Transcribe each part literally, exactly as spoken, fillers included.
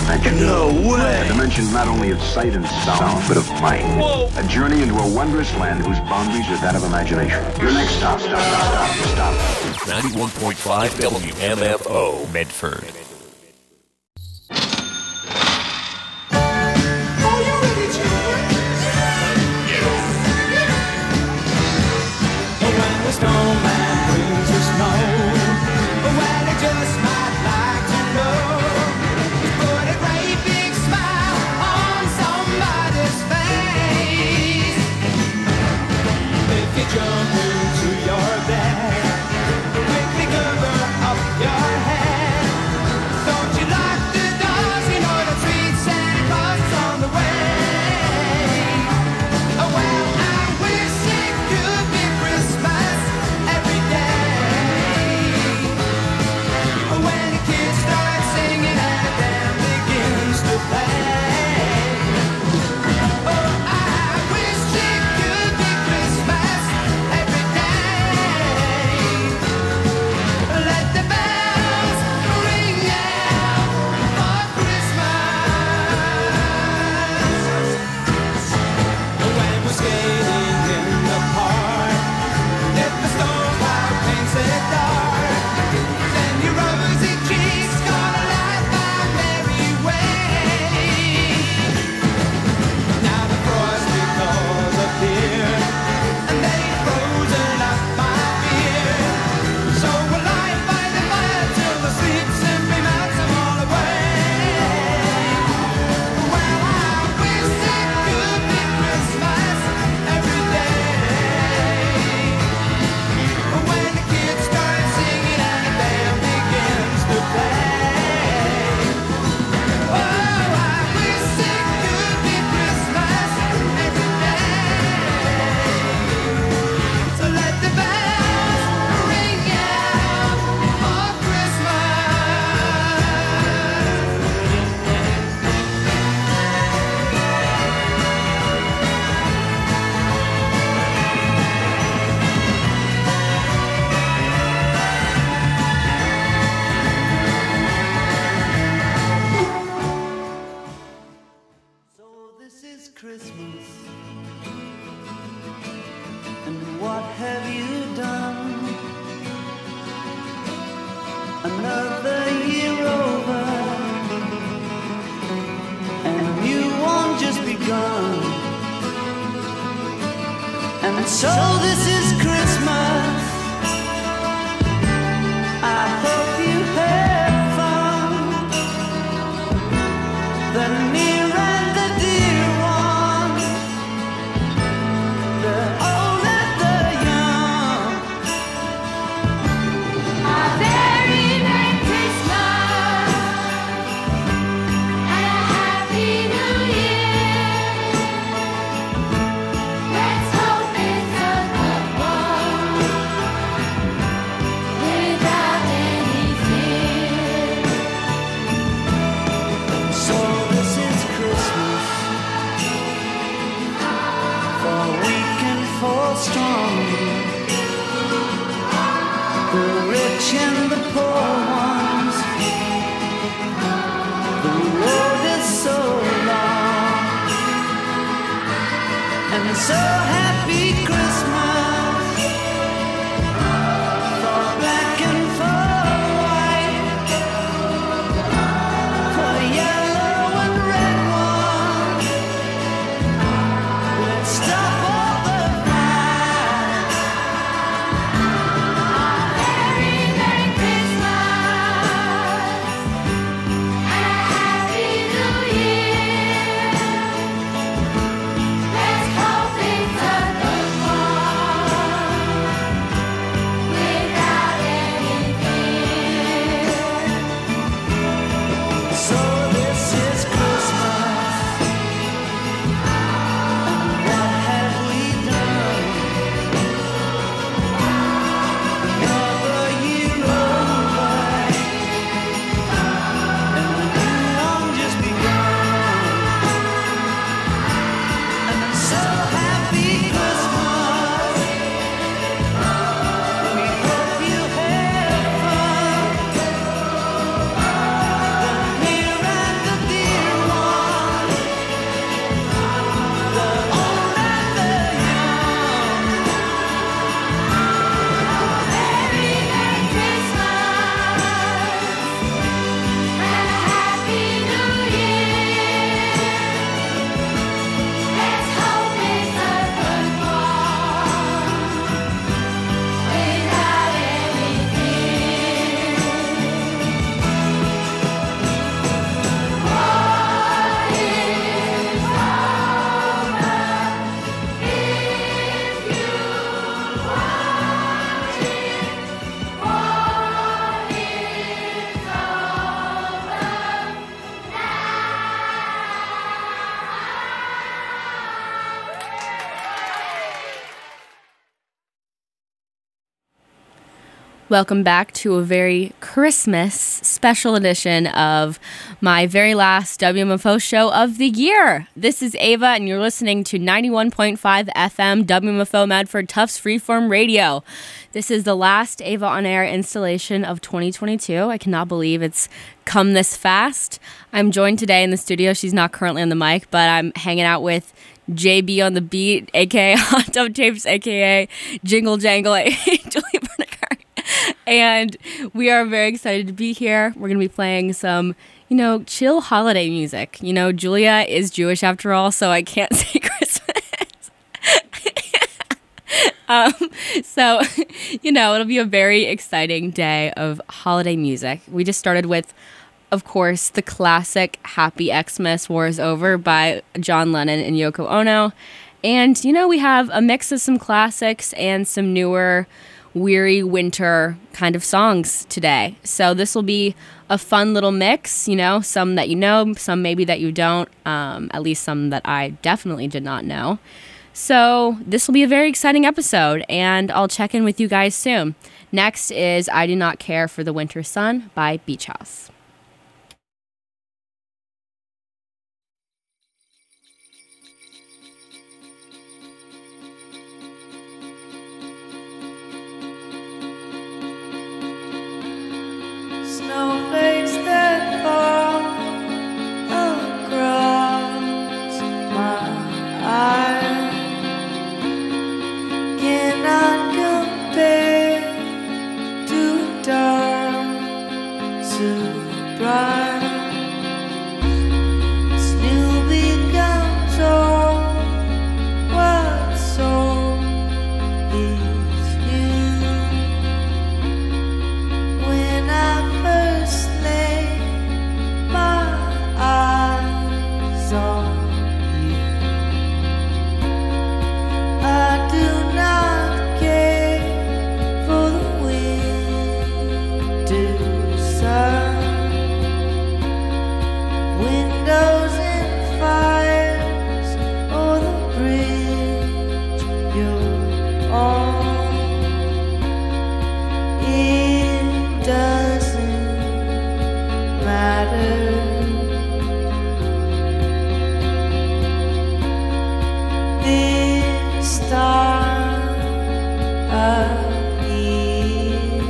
dimension. No way! A dimension not only of sight and sound, but of mind. Whoa! A journey into a wondrous land whose boundaries are that of imagination. Your next stop, stop, stop, stop, stop. ninety-one point five W M F O, Medford. Jump into your bed, quickly cover up your head. Don't you lock the doors, you know the sweet Santa Claus on the way. Oh well, I wish it could be Christmas every day. When the kids start singing and the band begins to play. Let's hope it's a Welcome back to a very Christmas special edition of my very last W M F O show of the year. This is Ava, and you're listening to ninety-one point five F M W M F O Medford Tufts Freeform Radio. This is the last Ava On Air installation of twenty twenty-two. I cannot believe it's come this fast. I'm joined today in the studio. She's not currently on the mic, but I'm hanging out with J B on the beat, a k a. Hot Tub Tapes, a k a. Jingle Jangle, a k a. Julia Bernicart. And we are very excited to be here. We're going to be playing some, you know, chill holiday music. You know, Julia is Jewish after all, so I can't say Christmas. um, so, you know, it'll be a very exciting day of holiday music. We just started with, of course, the classic Happy Xmas War is Over by John Lennon and Yoko Ono. And, you know, we have a mix of some classics and some newer weary winter kind of songs today. So this will be a fun little mix, you know, some that you know, some maybe that you don't, um, at least some that I definitely did not know. So this will be a very exciting episode, and I'll check in with you guys soon. Next is I Do Not Care for the Winter Sun by Beach House. Snowflakes that fall across my eyes cannot compare to a dark surprise. Still becomes all what's sold is new. When I first lay my eyes on you, I do not care for the winter sun, windows and fires, or the bridge you're on. It doesn't matter. This time of year,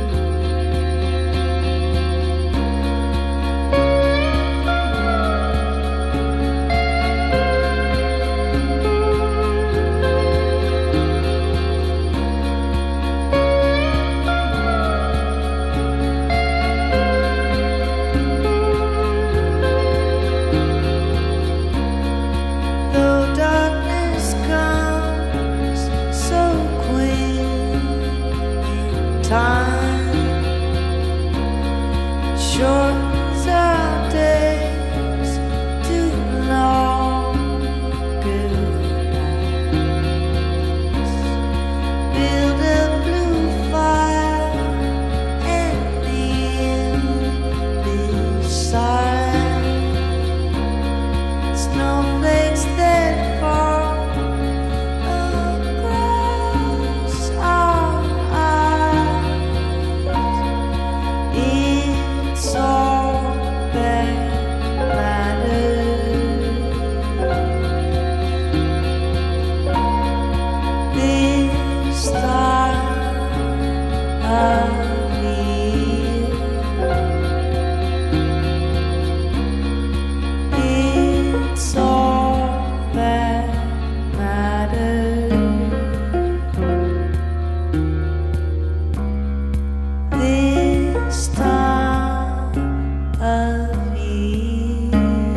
though darkness comes so quick in time, short as our days, too long goodnights. Build a blue fire and kneel beside snowflakes that fall across our eyes. It's all that matters. This time of year, it's all that matters. This time of year.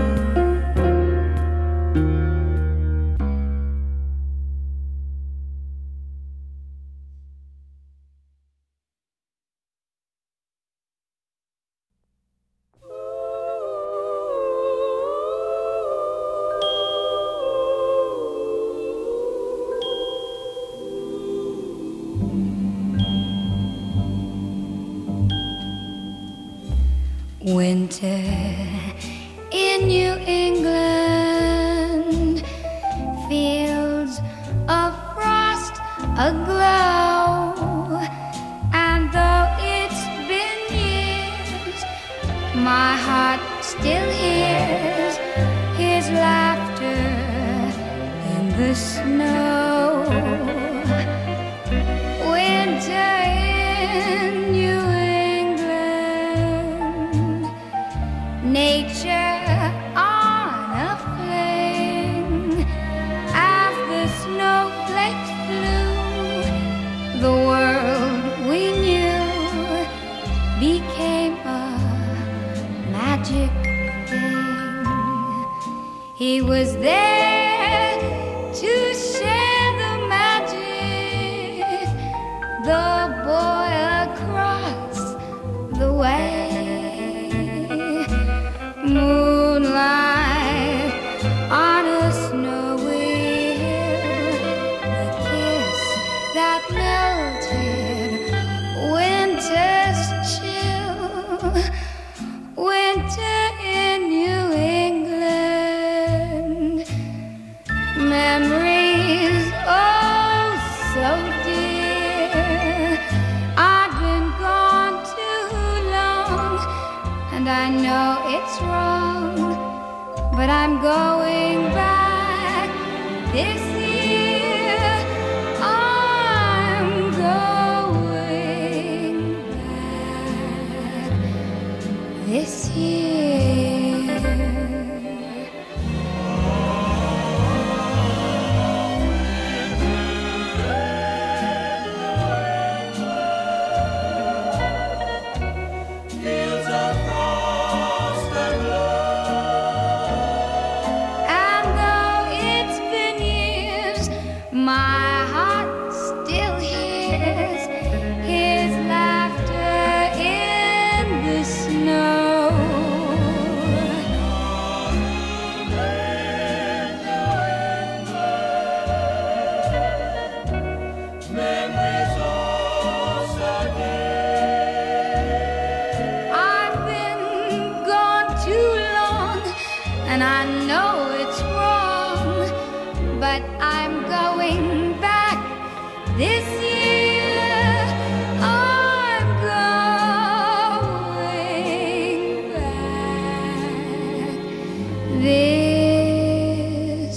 Winter in New England, fields of frost aglow, and the the snow. Winter in New England, nature on a flame. As the snowflakes flew, the world we knew became a magic thing. He was there to share the magic, the boy across the way. Moonlight on a snowy hill, the kiss that melted winter's chill. Winter in New England, memories oh so dear. I've been gone too long, and I know it's wrong, but I'm going back this year. I'm going back this year. Fields of frost and blood. And though it's been years, my heart still hears his laughter in the snow. Memories all so dear. I've been gone too long, and I know it's wrong, but I'm going back this year. I'm going back this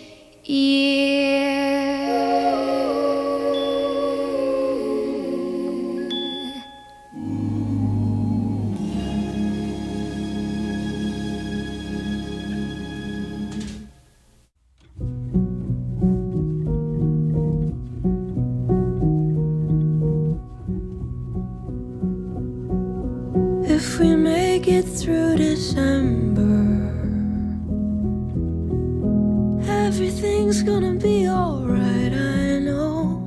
year. If we make it through December, everything's gonna be alright, I know.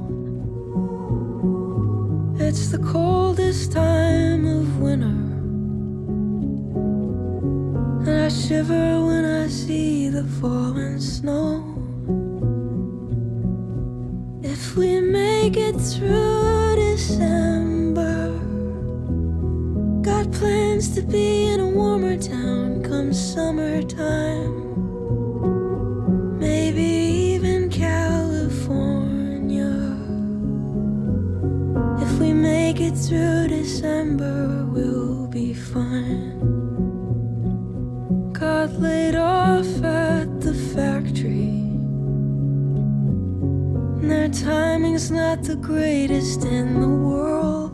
It's the coldest time of winter, and I shiver when I see the falling snow. If we make it through December, got plans to be in a warmer town come summertime. Maybe even California. If we make it through December, we'll be fine. Got laid off at the factory, and their timing's not the greatest in the world.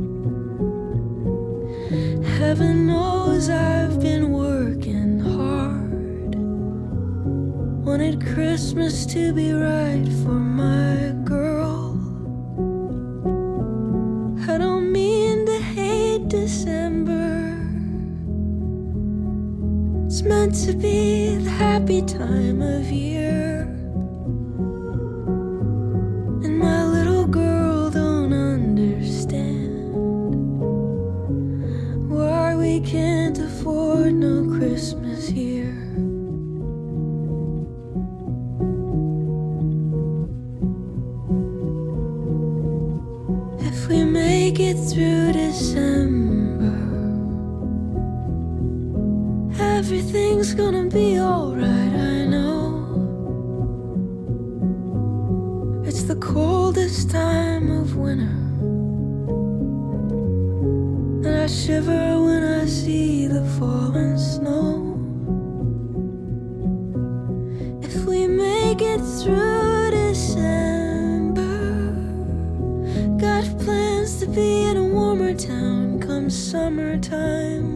Heaven knows I've been working hard. Wanted Christmas to be right for my girl. I don't mean to hate December. It's meant to be the happy time of year. And my little girl don't understand why we can't afford no Christmas here. If we make it through December, everything's gonna be alright, I know. It's the coldest time of winter, and I shiver when I see the falling snow. If we make make it through December. Got plans to be in a warmer town come summertime.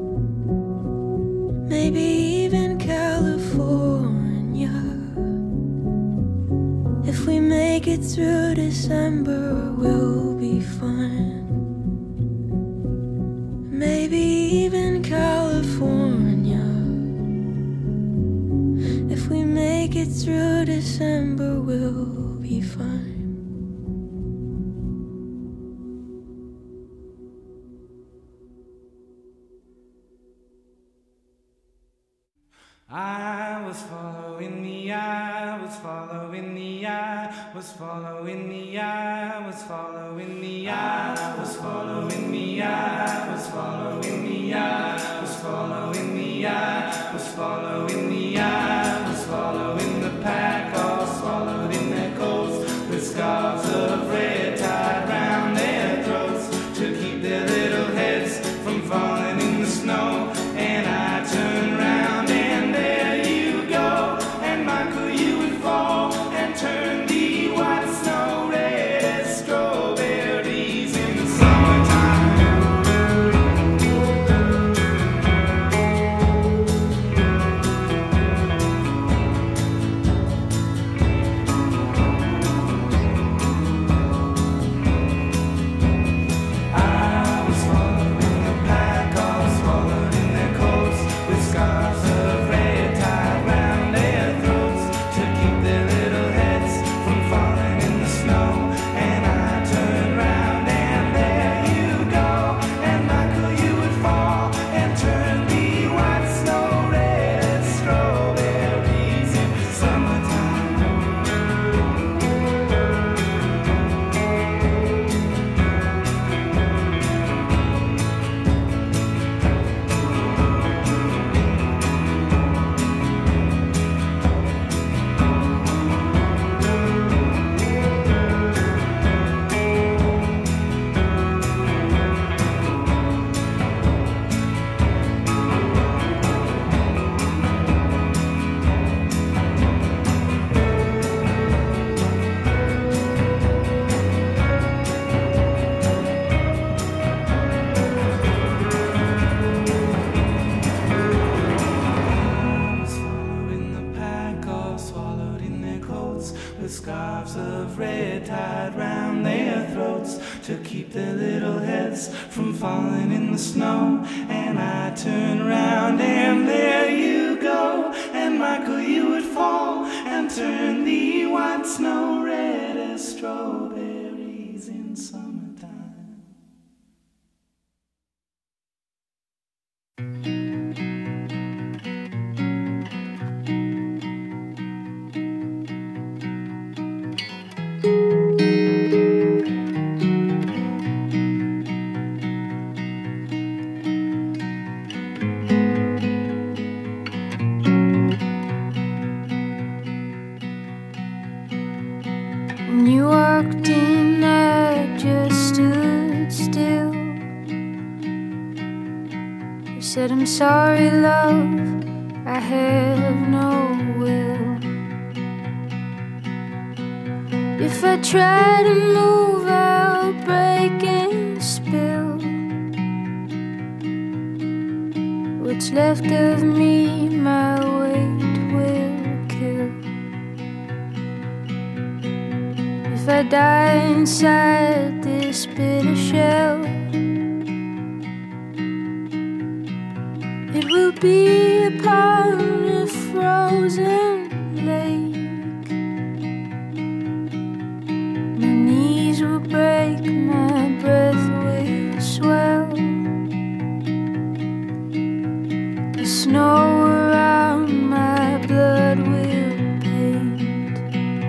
Maybe even California. If we make it through December, we'll be fine. Maybe even California. If we make it through December, we'll be fine. I was following the eye, was following the eye, was following the eye, was following the eye, was following the eye, was following the eye, was following the eye, was following the eye, was following the pack, all swallowed in their coats, with scarves of red tied round their throats to keep their little heads from falling in the snow. And I turned round and there you go, and Michael, you would fall and turn the white snow red as strawberries in the summertime. I was following the pack, all swallowed in their coats, with scarves of red tied round their throats to keep their little heads from falling in the snow. And I turned round and there you go, and Michael, you would fall and turn the white snow red as strawberries in summertime. I was following the pack, all swallowed in their coats, with scarves of red tied round their throats to keep their little heads from falling in the snow. And I turned round and there you go, and Michael, you would fall and turn the white snow red as strawberries in summertime. When you walked in, I just stood still. You said, I'm sorry, love, I have no will. If I try to move, I'll break and spill. What's left of me, my weight will kill. If I die inside this bitter shell, it will be upon a frozen lake. My knees will break, my breath will swell. The snow around my blood will paint.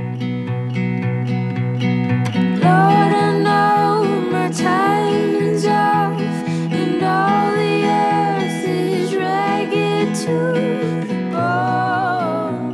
Lord, I know my time is off, and all the earth is ragged to the bone.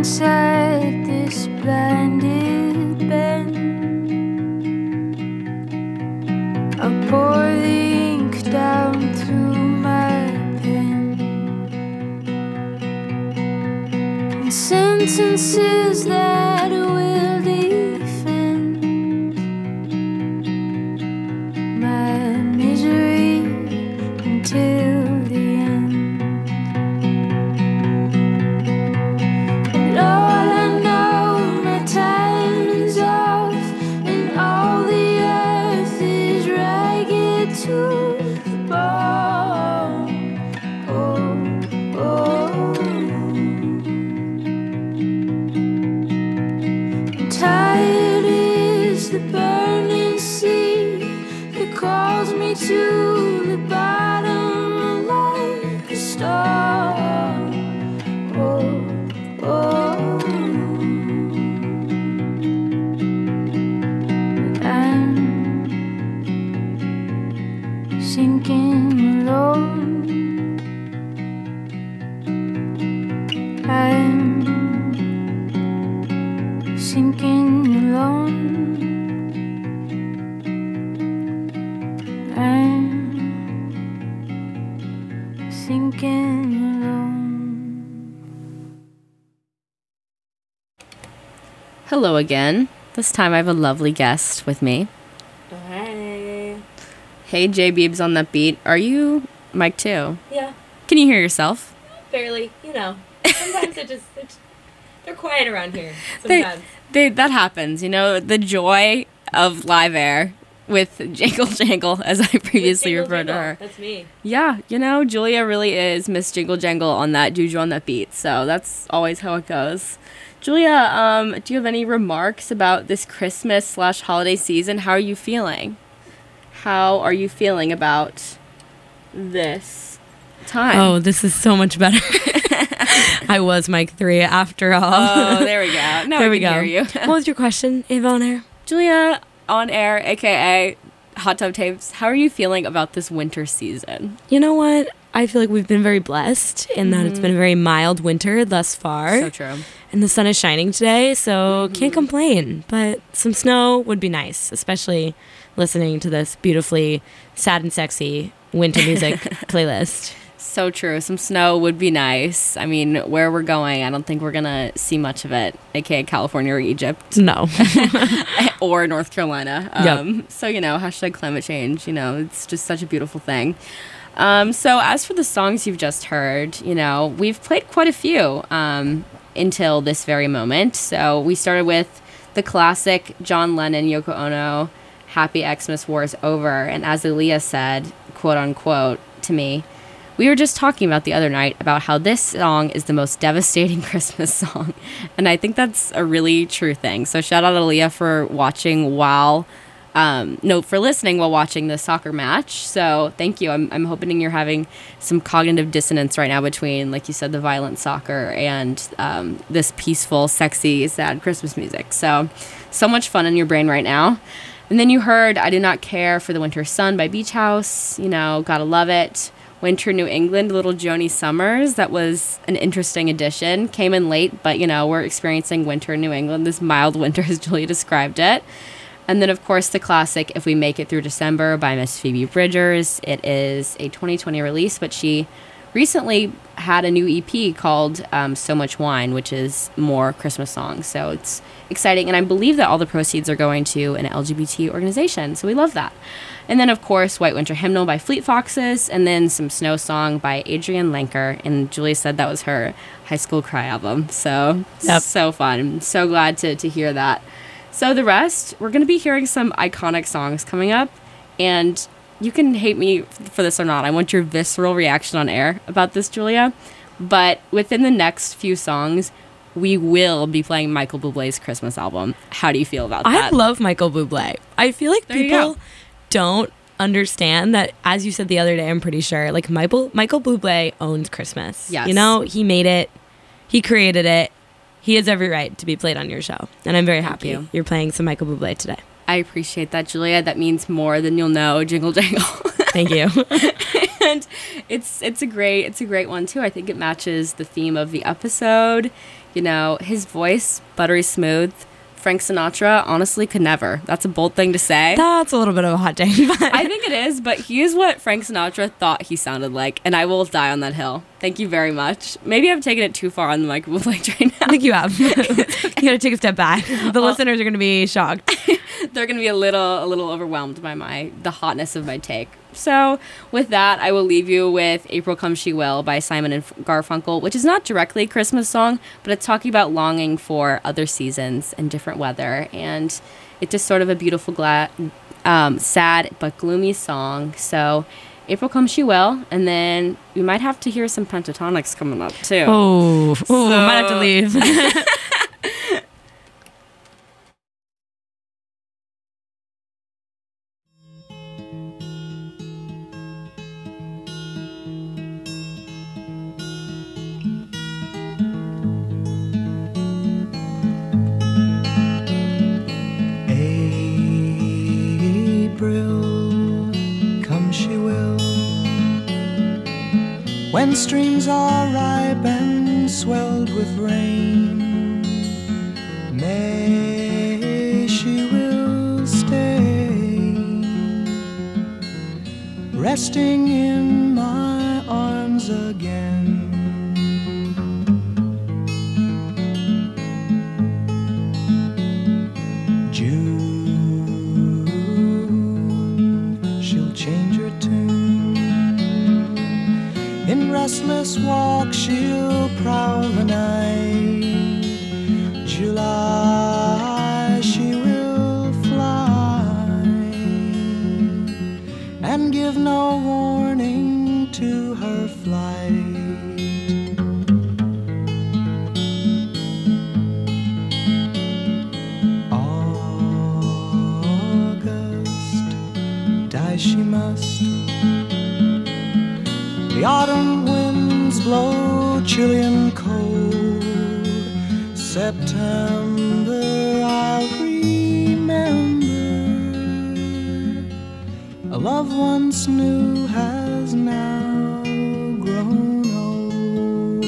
inside this blinded bend. I pour the ink down through my pen, and sentences that will defend my misery until the end. And all I know, my time is off, and all the earth is ragged to the bone. Oh, oh. And tired is the burning sea that calls me to the bottom like a storm. Oh, oh. But I'm sinking alone. I'm sinking alone. I'm sinking alone. Hello again. This time I have a lovely guest with me. Hey. Hey, J Beebs on that beat. Are you Mike too? Yeah, Can you hear yourself? barely. You know, sometimes it just, it just they're quiet around here. They, Sometimes. they, that happens, you know, the joy of live air with Jingle Jangle, as I previously Jingle referred to Jingle. her. That's me. Yeah, you know, Julia really is Miss Jingle Jangle on that Juju on that beat, so that's always how it goes. Julia, um, do you have any remarks about this Christmas slash holiday season? How are you feeling? How are you feeling about this time? Oh, this is so much better. I was Mike three after all. Oh, there we go. Now there I we can go. hear you. What was your question, Ava on air? Julia on air, aka Hot Tub Tapes. How are you feeling about this winter season? You know what? I feel like we've been very blessed in that it's been a very mild winter thus far. So true. And the sun is shining today, so can't complain. But some snow would be nice, especially listening to this beautifully sad and sexy winter music playlist. So true. Some snow would be nice. I mean, where we're going, I don't think we're going to see much of it, aka California or Egypt. No. Or North Carolina. Yep. Um, so, you know, hashtag climate change. You know, it's just such a beautiful thing. Um, so as for the songs you've just heard, you know, we've played quite a few um, until this very moment. So we started with the classic John Lennon, Yoko Ono, Happy Xmas War is Over. And as Aaliyah said, quote unquote, to me, we were just talking about the other night about how this song is the most devastating Christmas song. And I think that's a really true thing. So shout out Aaliyah for watching while, um, no, for listening while watching the soccer match. So thank you. I'm, I'm hoping you're having some cognitive dissonance right now between, like you said, the violent soccer and um, this peaceful, sexy, sad Christmas music. So, so much fun in your brain right now. And then you heard I Do Not Care for the Winter Sun by Beach House. You know, gotta love it. Winter New England, little Joni Summers. That was an interesting addition. Came in late, but, you know, we're experiencing winter in New England, this mild winter as Julia described it. And then, of course, the classic If We Make It Through December by Miss Phoebe Bridgers. It is a twenty twenty release, but she recently had a new E P called um, So Much Wine, which is more Christmas songs. So it's exciting. And I believe that all the proceeds are going to an L G B T organization. So we love that. And then, of course, White Winter Hymnal by Fleet Foxes, and then some Snow Song by Adrienne Lenker. And Julia said that was her high school cry album. So, Yep. so fun. I'm so glad to, to hear that. So the rest, we're going to be hearing some iconic songs coming up. And you can hate me for this or not. I want your visceral reaction on air about this, Julia. But within the next few songs, we will be playing Michael Bublé's Christmas album. How do you feel about I that? love Michael Bublé. I feel like There you people go. don't understand that, as you said the other day, I'm pretty sure, like Michael Michael Bublé owns Christmas. Yes. You know, he made it. He created it. He has every right to be played on your show. And I'm very happy you. you're playing some Michael Bublé today. I appreciate that, Julia. That means more than you'll know. Jingle jangle. Thank you. And it's it's a great it's a great one too. I think it matches the theme of the episode. You know, his voice, buttery smooth. Frank Sinatra honestly could never. That's a bold thing to say. That's a little bit of a hot take. But I think it is, but he is what Frank Sinatra thought he sounded like, and I will die on that hill. Thank you very much. Maybe I've taken it too far on the microphone right now. I think you have. You gotta take a step back. The Well- listeners are gonna be shocked. They're going to be a little a little overwhelmed by my the hotness of my take. So with that, I will leave you with April Come She Will by Simon and Garfunkel, which is not directly a Christmas song, but it's talking about longing for other seasons and different weather. And it's just sort of a beautiful, gla- um, sad but gloomy song. So April Come She Will, and then we might have to hear some Pentatonics coming up too. Oh, oh So- might have to leave. April, come she will, when streams are ripe and swelled with rain. May she will stay, resting in my arms again. In restless walk she'll prowl the night. July she will fly and give no warning to her flight. August, die she must. The autumn winds blow chilly and cold. September I'll remember. A love once new has now grown old.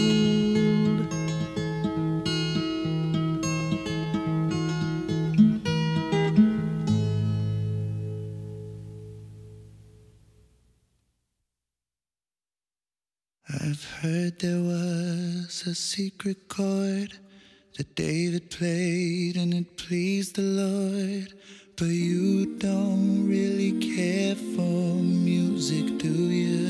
I've heard there was a secret chord that David played and it pleased the Lord. But you don't really care for music, do you?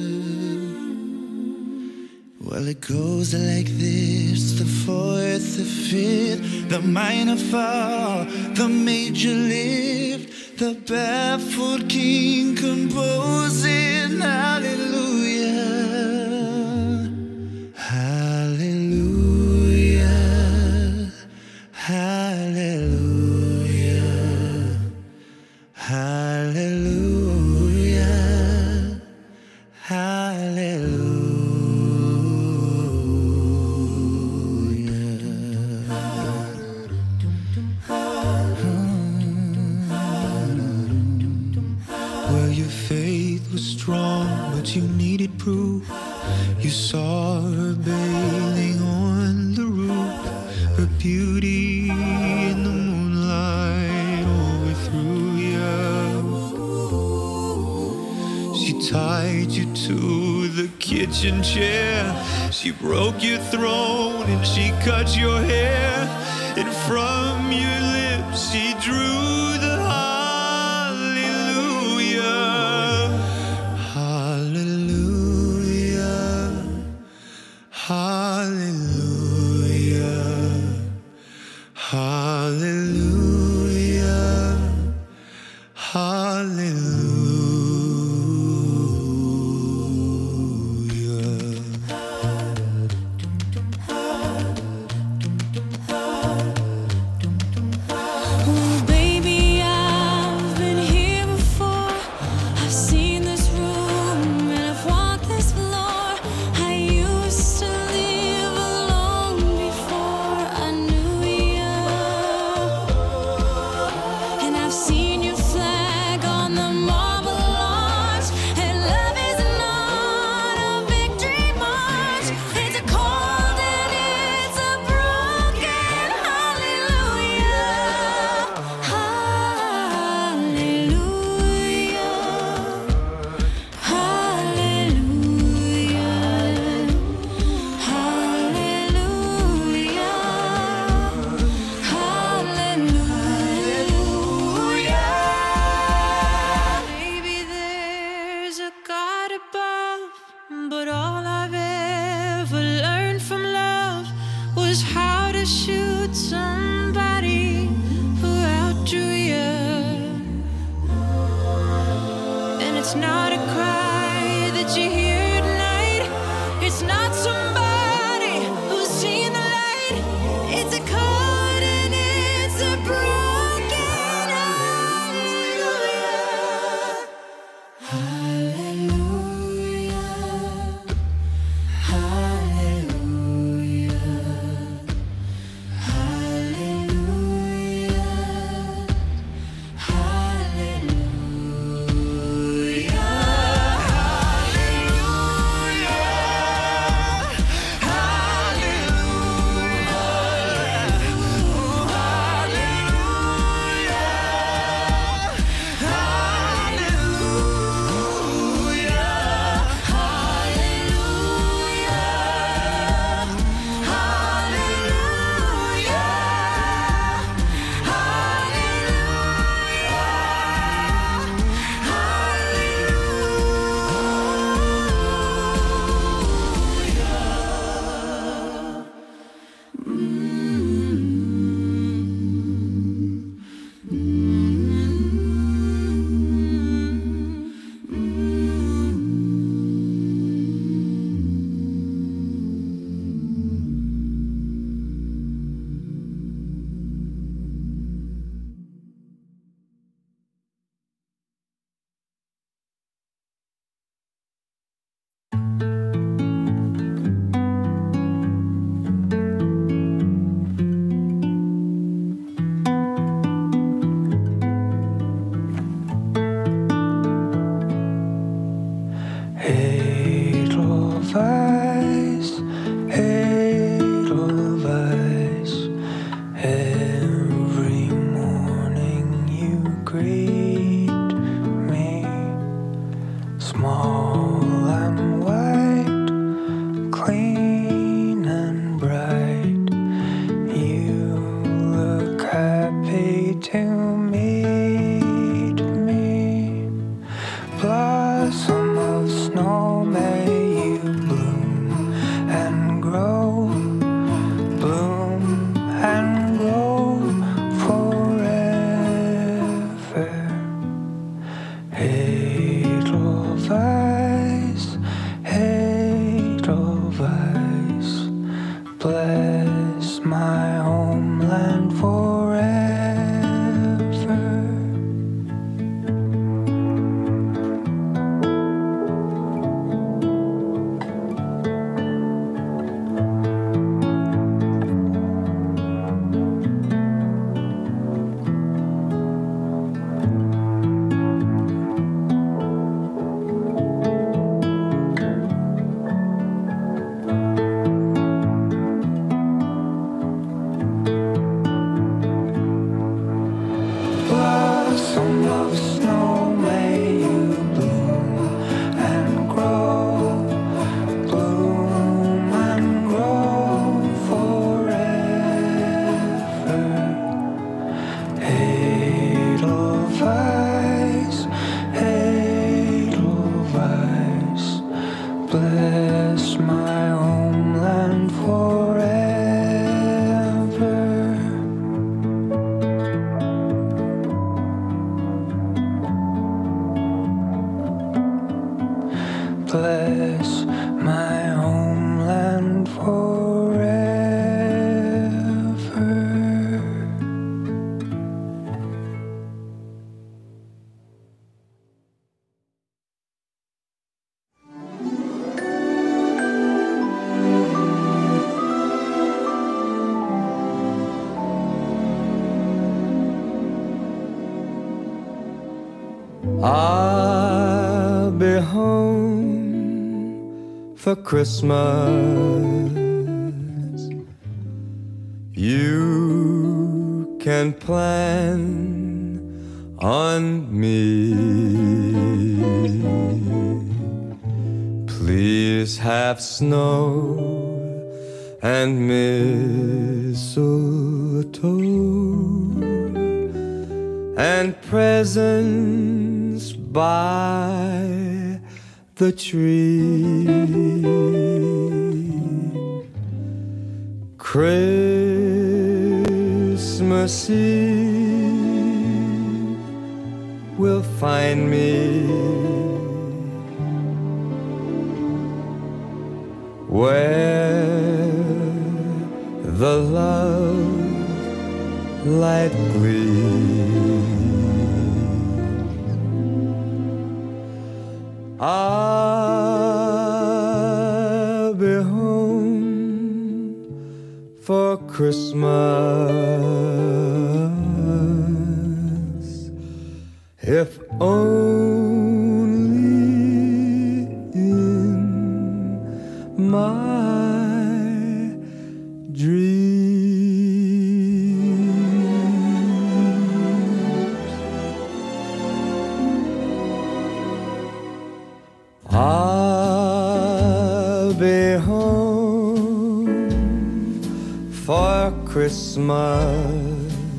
Well, it goes like this: the fourth, the fifth, the minor fall, the major lift, the baffled king composing hallelujah. Hallelujah, hallelujah, hallelujah, hallelujah. Well, your faith was strong, but you needed proof. You saw her bathing on the roof, her beauty in the moonlight overthrew you. She tied you to the kitchen chair, she broke your throne and she cut your hair, and from your lips she drew the hallelujah. Hallelujah, hallelujah, hallelujah, hallelujah. Oh, baby, Edelweiss, Edelweiss. Every morning you greet me, small and white, clean and bright. You look happy to meet me. Blossom of snow, may you bloom and grow, bloom and grow forever. Edelweiss, Edelweiss, bless my homeland forever. Blossom of snow, may you bloom and grow, bloom and grow forever. Edelweiss, Edelweiss, bless my homeland forever. Bless my homeland forever. I'll be home for Christmas. You can plan on me. Please have snow and mistletoe and presents by the tree. Christmas Eve will find me where the love light gleams. I'll be home for Christmas, if only in my dreams. I'll be home for Christmas.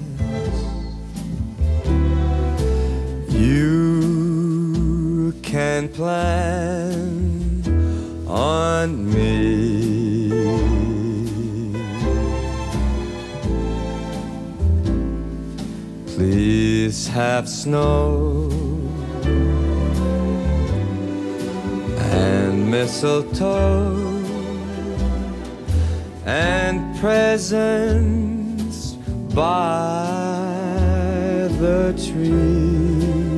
You can plan on me. Please have snow and mistletoe and presents by the tree.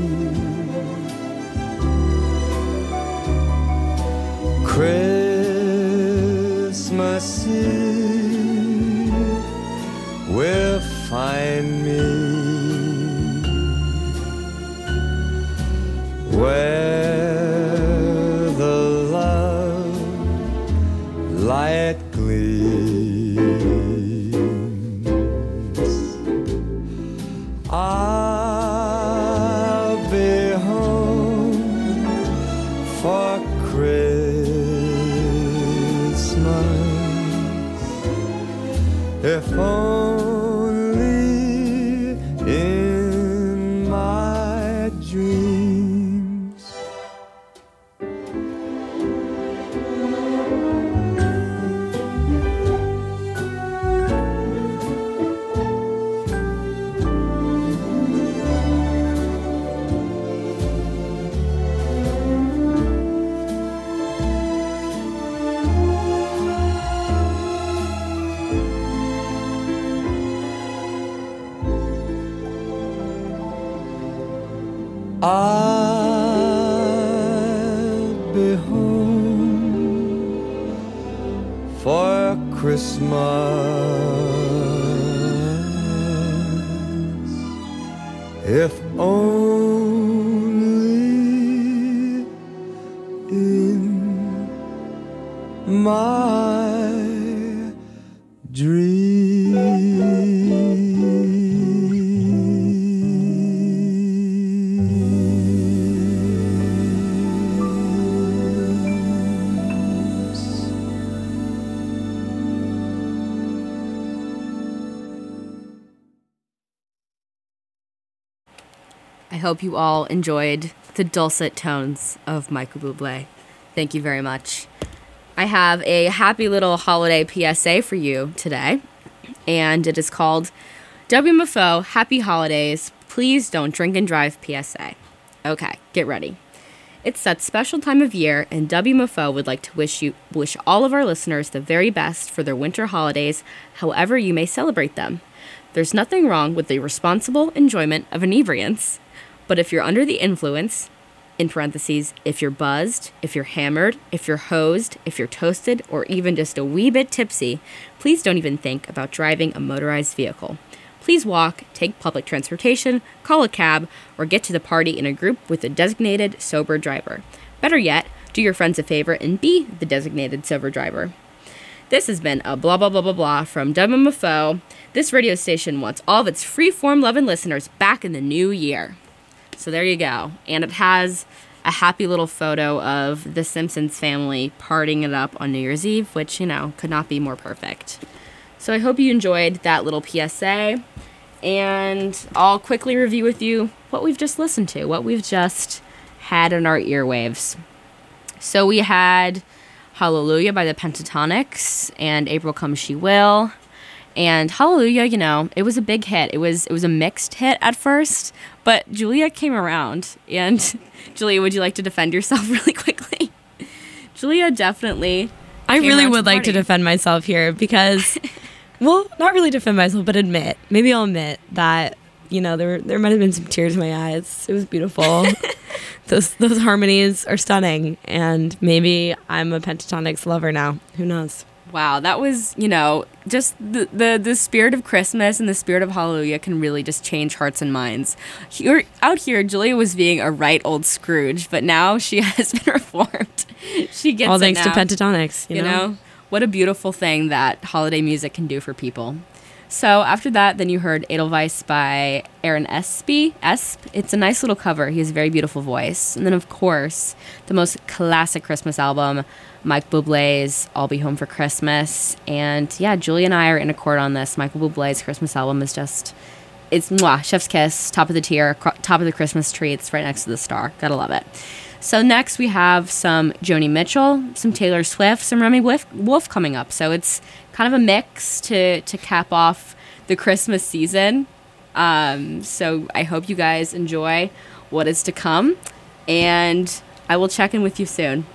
Christmas Eve will find me where the love I'll be home for Christmas, if only in my dreams. I'll be home for Christmas, if only in my I hope you all enjoyed the dulcet tones of Michael Bublé. Thank you very much. I have a happy little holiday P S A for you today, and it is called W M F O Happy Holidays. Please don't drink and drive P S A. Okay, get ready. It's that special time of year, and W M F O would like to wish you wish all of our listeners the very best for their winter holidays, however you may celebrate them. There's nothing wrong with the responsible enjoyment of inebriance, but if you're under the influence, in parentheses, if you're buzzed, if you're hammered, if you're hosed, if you're toasted, or even just a wee bit tipsy, please don't even think about driving a motorized vehicle. Please walk, take public transportation, call a cab, or get to the party in a group with a designated sober driver. Better yet, do your friends a favor and be the designated sober driver. This has been a blah blah blah blah blah from W M F O. This radio station wants all of its free-form loving listeners back in the new year. So there you go. And it has a happy little photo of the Simpsons family partying it up on New Year's Eve, which, you know, could not be more perfect. So I hope you enjoyed that little P S A. And I'll quickly review with you what we've just listened to, what we've just had in our earwaves. So we had Hallelujah by the Pentatonics and April Comes She Will. And Hallelujah, you know, it was a big hit. It was it was a mixed hit at first, but Julia came around. And Julia, would you like to defend yourself really quickly? Julia definitely I came really around would the like to party. defend myself here because, well, not really defend myself, but admit, maybe I'll admit that, you know, there there might have been some tears in my eyes. It was beautiful. those those harmonies are stunning, and maybe I'm a Pentatonics lover now. Who knows? Wow, that was, you know, just the, the, the spirit of Christmas and the spirit of Hallelujah can really just change hearts and minds. Here, out here, Julia was being a right old Scrooge, but now she has been reformed. She gets All it thanks to now. Pentatonics, you, You know? know, what a beautiful thing that holiday music can do for people. So after that, then you heard Edelweiss by Aaron Espy. Esp. It's a nice little cover. He has a very beautiful voice. And then, of course, the most classic Christmas album, Mike Bublé's I'll Be Home for Christmas. And yeah, Julie and I are in accord on this. Michael Bublé's Christmas album is just, it's mwah, chef's kiss, top of the tier, cr- top of the Christmas tree. It's right next to the star. Gotta love it. So next we have some Joni Mitchell, some Taylor Swift, some Remy Wolf, Wolf coming up. So it's kind of a mix to, to cap off the Christmas season. Um, so I hope you guys enjoy what is to come. And I will check in with you soon.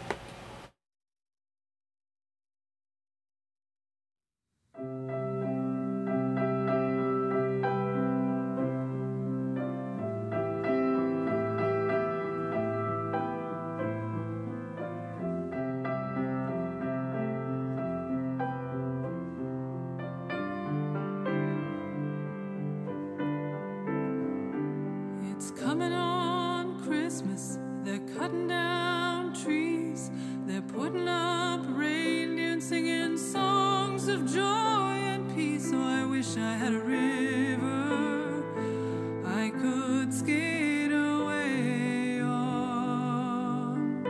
It's coming on Christmas. They're cutting down trees. They're putting up reindeer and singing songs songs of joy and peace. Oh, I wish I had a river I could skate away on.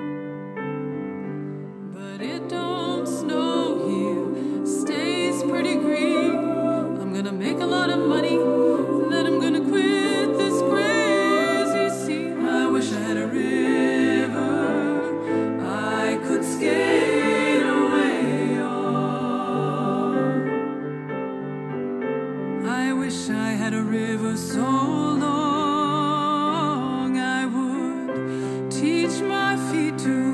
But it don't snow here, stays pretty green. I'm gonna make a lot of money, and then I'm gonna quit this crazy scene. I wish I had a river I could skate away on. I wish I had a river so long I would teach my feet to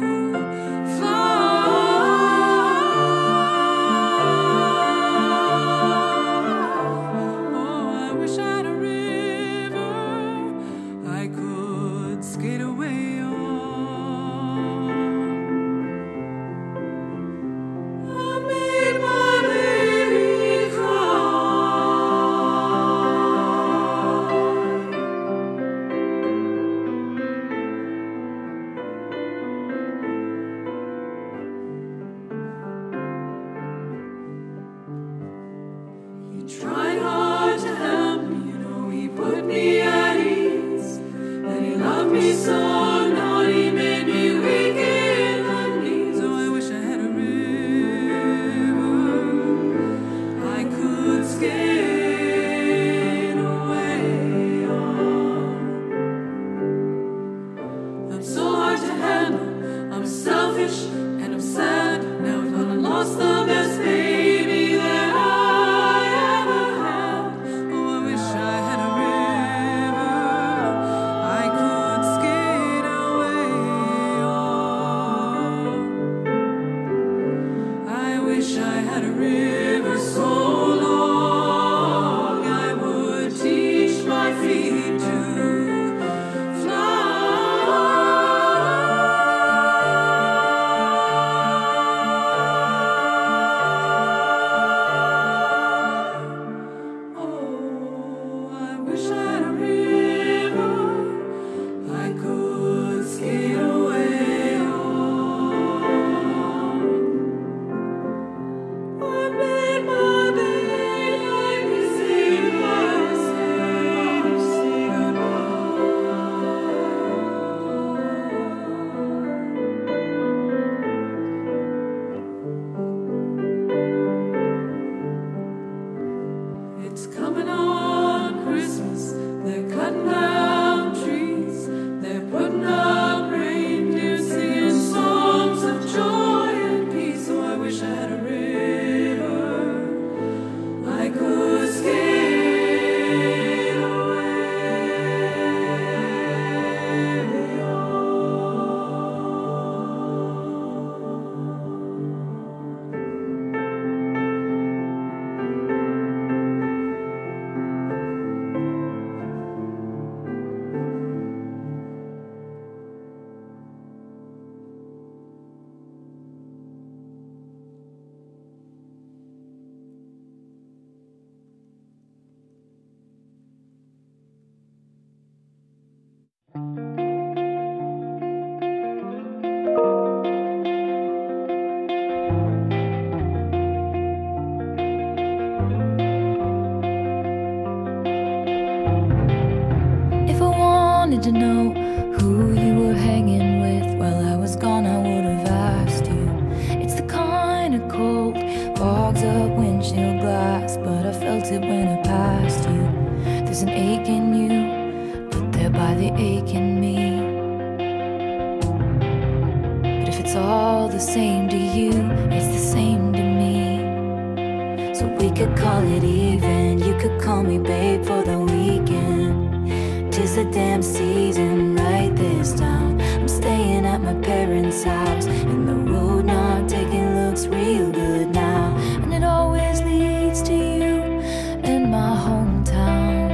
to know who you were hanging with while I was gone, I would have asked you. It's the kind of cold fogs up windshield glass, but I felt it when I passed you. There's an ache in you, but there by the ache in me. But if it's all the same to you, it's the same to me. So we could call it even. You could call me babe for the weekend. 'Tis the damn season right this time. I'm staying at my parents' house, and the road not taking looks real good now. And it always leads to you in my hometown.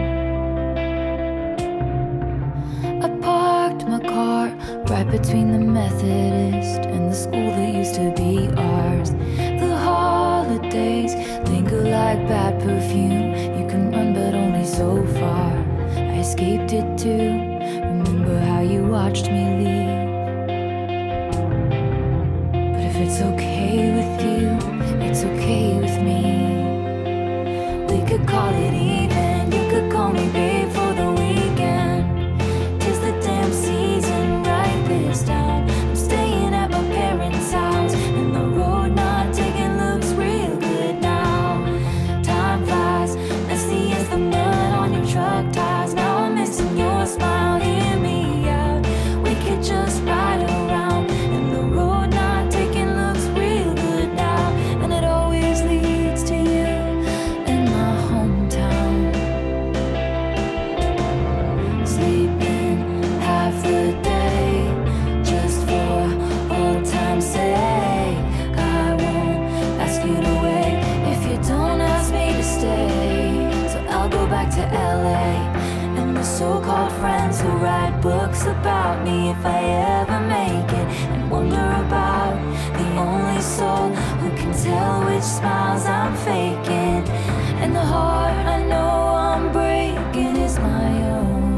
I parked my car right between the Methodist and the school that used to be ours. The holidays linger like bad perfume. You can run but only so far. I escaped it too. Remember how you watched me leave. But if it's okay with you, it's it's okay with me. We could call it even. You could call me babe for the weekend. 'Tis the damn season, write this down. I'm staying at my parents' house, and the road not taking looks real good now. Time flies, messy as the mud on your truck tires. Now I'm missing your smile, hear me out. We could just ride around, and the road not taking looks real good now. And it always leads to you in my hometown. Sleeping half the day just for old time's sake. I won't ask you to wait if you don't ask me to stay. So I'll go back to L A and the so-called friends who write books about me if I ever make it, and wonder about the only soul who can tell which smiles I'm faking. And the heart I know I'm breaking is my own.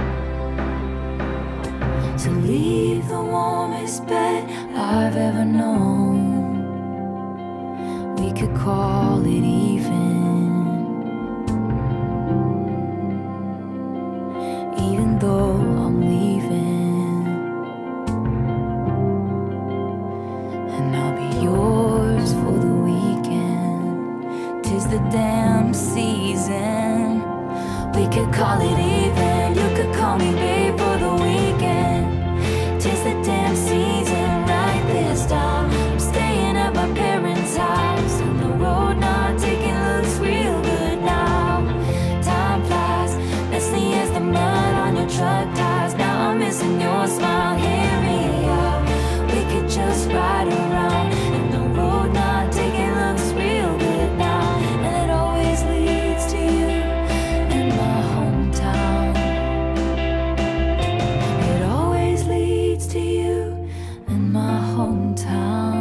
So leave the warmest bed I've ever known. We could call it even. Even though I'm leaving, and I'll be yours for the weekend. 'Tis the damn season. We could call it even. You could call me babe for the weekend. 'Tis the damn season. Write this down. I'm staying at my parents' house, and the road not taking looks real good now. Time flies, messy as the mud on your truck tires. Now I'm missing your smile, hear me out. We could just ride around, and the road not taking looks real good now. And it always leads to you in my hometown. It always leads to you in my hometown.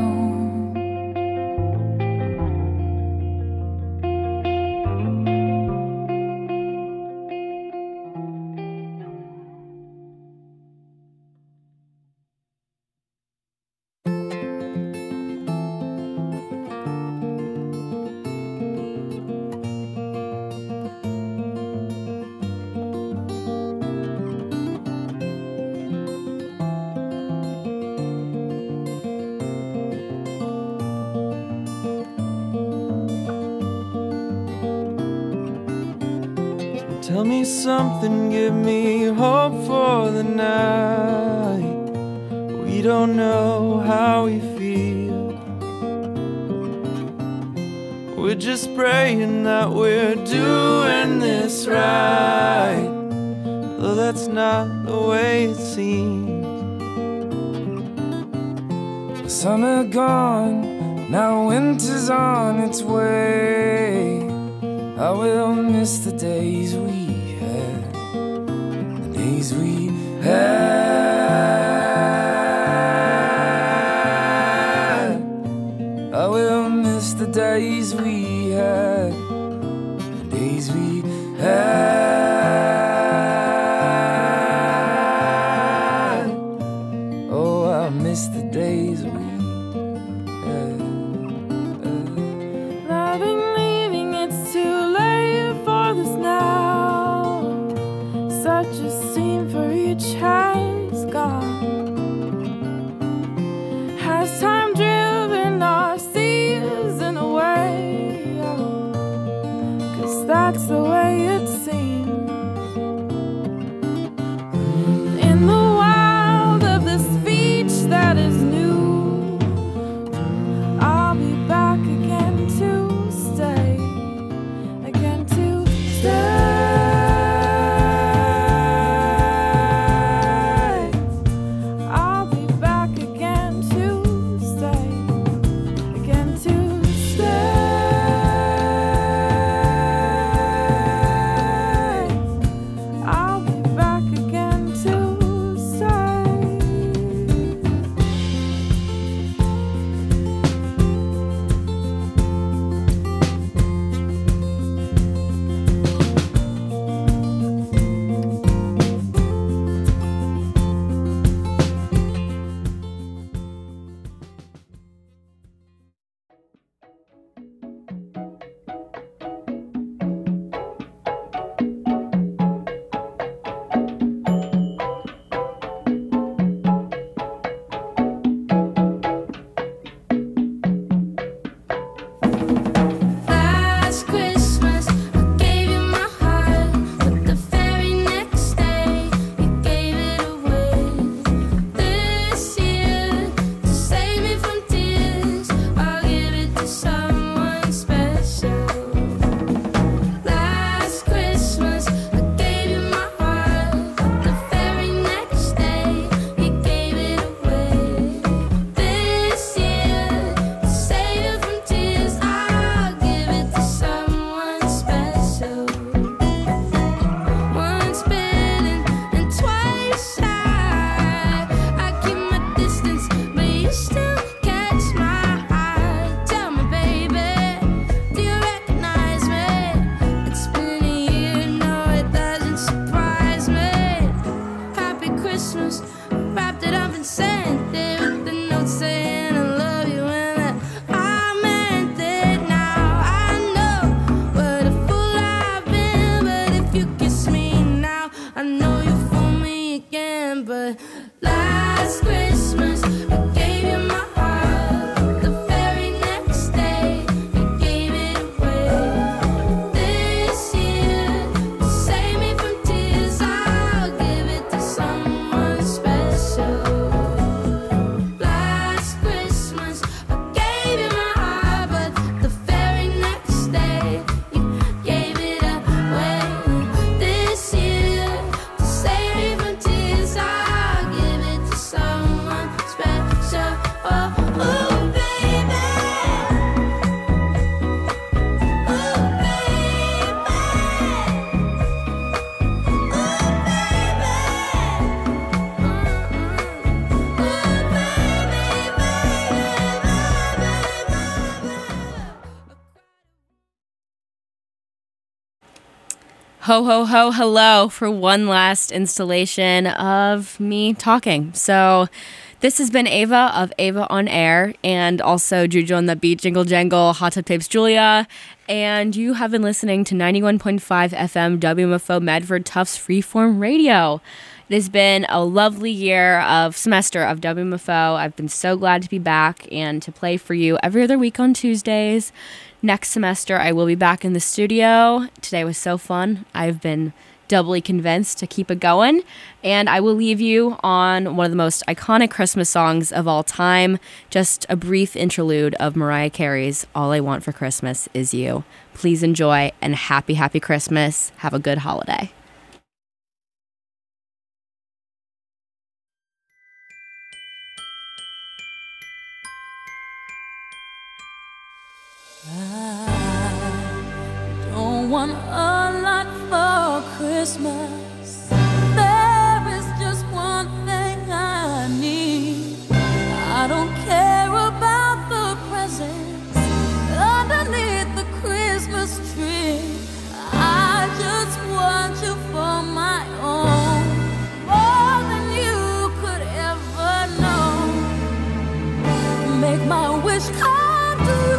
Tell me something, give me hope for the night. We don't know how we feel. We're just praying that we're doing this right, though that's not the way it seems. Summer gone, now winter's on its way. I will miss the days we had, the days we had. I will miss the days we had, the days we had. Oh, I miss the days we had. Loving, leaving, it's too late for this now. Such a scene for each has gone. Has time driven our season away? 'Cause that's the way it seems. Ho, ho, ho, hello for one last installation of me talking. So this has been Ava of Ava on Air, and also Juju on the Beat, Jingle Jangle, Hot Tub Tapes, Julia. And you have been listening to ninety-one point five F M W M F O Medford Tufts Freeform Radio. It has been a lovely year of semester of W M F O. I've been so glad to be back and to play for you every other week on Tuesdays. Next semester, I will be back in the studio. Today was so fun. I've been doubly convinced to keep it going. And I will leave you on one of the most iconic Christmas songs of all time. Just a brief interlude of Mariah Carey's All I Want for Christmas Is You. Please enjoy, and happy, happy Christmas. Have a good holiday. I don't want a lot for Christmas. There is just one thing I need. I don't care about the presents underneath the Christmas tree. I just want you for my own, more than you could ever know. Make my wish come true.